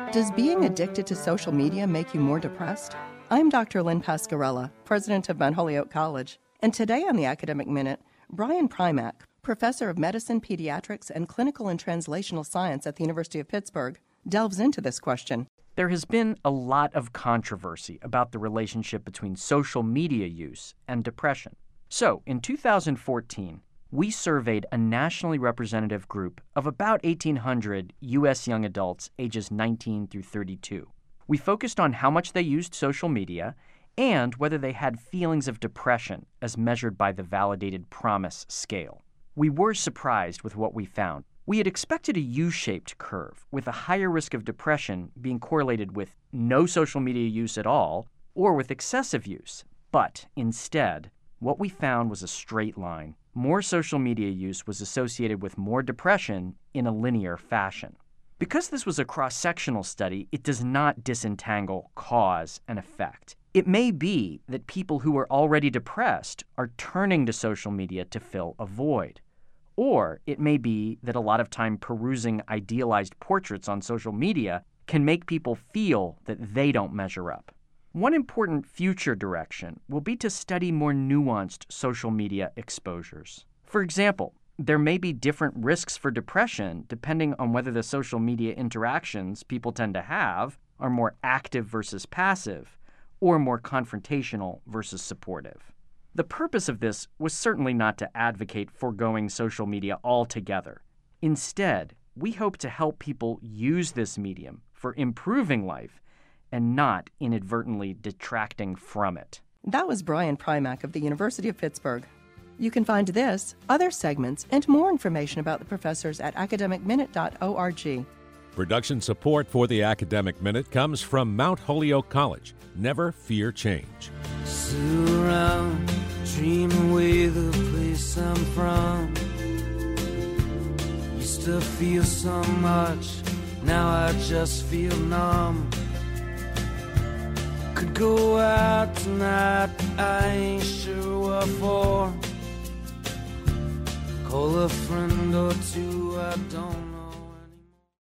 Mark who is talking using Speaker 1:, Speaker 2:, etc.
Speaker 1: Does being addicted to social media make you more depressed? I'm Dr. Lynn Pasquarella, president of Mount Holyoke College, and today on the Academic Minute, Brian Primack, professor of medicine, pediatrics, and clinical and translational science at the University of Pittsburgh, delves into this question.
Speaker 2: There has been a lot of controversy about the relationship between social media use and depression. So, in 2014, we surveyed a nationally representative group of about 1,800 U.S. young adults ages 19 through 32. We focused on how much they used social media and whether they had feelings of depression as measured by the validated PROMIS scale. We were surprised with what we found. We had expected a U-shaped curve, with a higher risk of depression being correlated with no social media use at all or with excessive use. But instead, what we found was a straight line. More social media use was associated with more depression in a linear fashion. Because this was a cross-sectional study, it does not disentangle cause and effect. It may be that people who are already depressed are turning to social media to fill a void. Or it may be that a lot of time perusing idealized portraits on social media can make people feel that they don't measure up. One important future direction will be to study more nuanced social media exposures. For example, there may be different risks for depression depending on whether the social media interactions people tend to have are more active versus passive, or more confrontational versus supportive. The purpose of this was certainly not to advocate foregoing social media altogether. Instead, we hope to help people use this medium for improving life and not inadvertently detracting from it.
Speaker 1: That was Brian Primack of the University of Pittsburgh. You can find this, other segments, and more information about the professors at academicminute.org.
Speaker 3: Production support for the Academic Minute comes from Mount Holyoke College. Never fear change.
Speaker 4: Sit around, dream away the place I'm from. Used to feel so much, now I just feel numb. Could go out tonight, I ain't sure what for. Call a friend or two, I don't know.